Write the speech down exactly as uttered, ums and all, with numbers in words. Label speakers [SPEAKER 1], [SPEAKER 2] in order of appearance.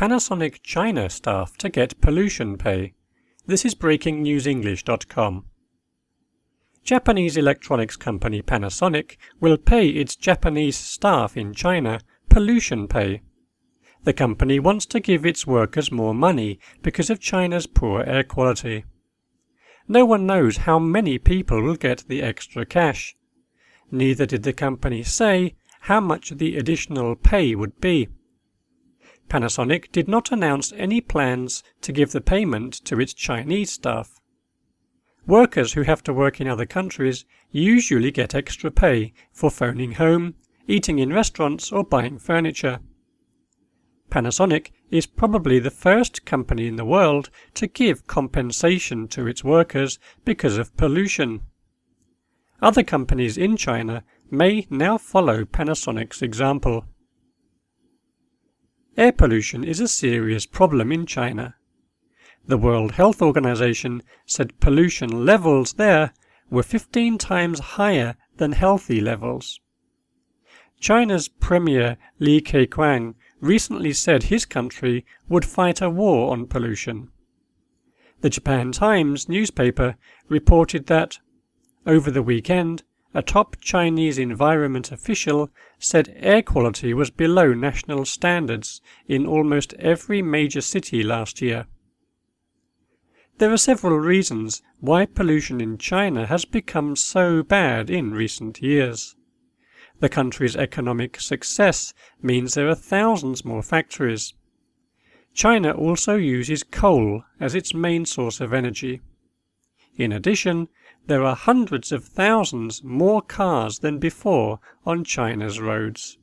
[SPEAKER 1] Panasonic China staff to get pollution pay. This is breaking news english dot com. Japanese electronics company Panasonic will pay its Japanese staff in China pollution pay. The company wants to give its workers more money because of China's poor air quality. No one knows how many people will get the extra cash. Neither did the company say how much the additional pay would be. Panasonic did not announce any plans to give the payment to its Chinese staff. Workers who have to work in other countries usually get extra pay for phoning home, eating in restaurants, or buying furniture. Panasonic is probably the first company in the world to give compensation to its workers because of pollution. Other companies in China may now follow Panasonic's example. Air pollution is a serious problem in China. The World Health Organization said pollution levels there were fifteen times higher than healthy levels. China's Premier Li Keqiang recently said his country would fight a war on pollution. The Japan Times newspaper reported that, over the weekend, a top Chinese environment official said air quality was below national standards in almost every major city last year. There are several reasons why pollution in China has become so bad in recent years. The country's economic success means there are thousands more factories. China also uses coal as its main source of energy. In addition, there are hundreds of thousands more cars than before on China's roads.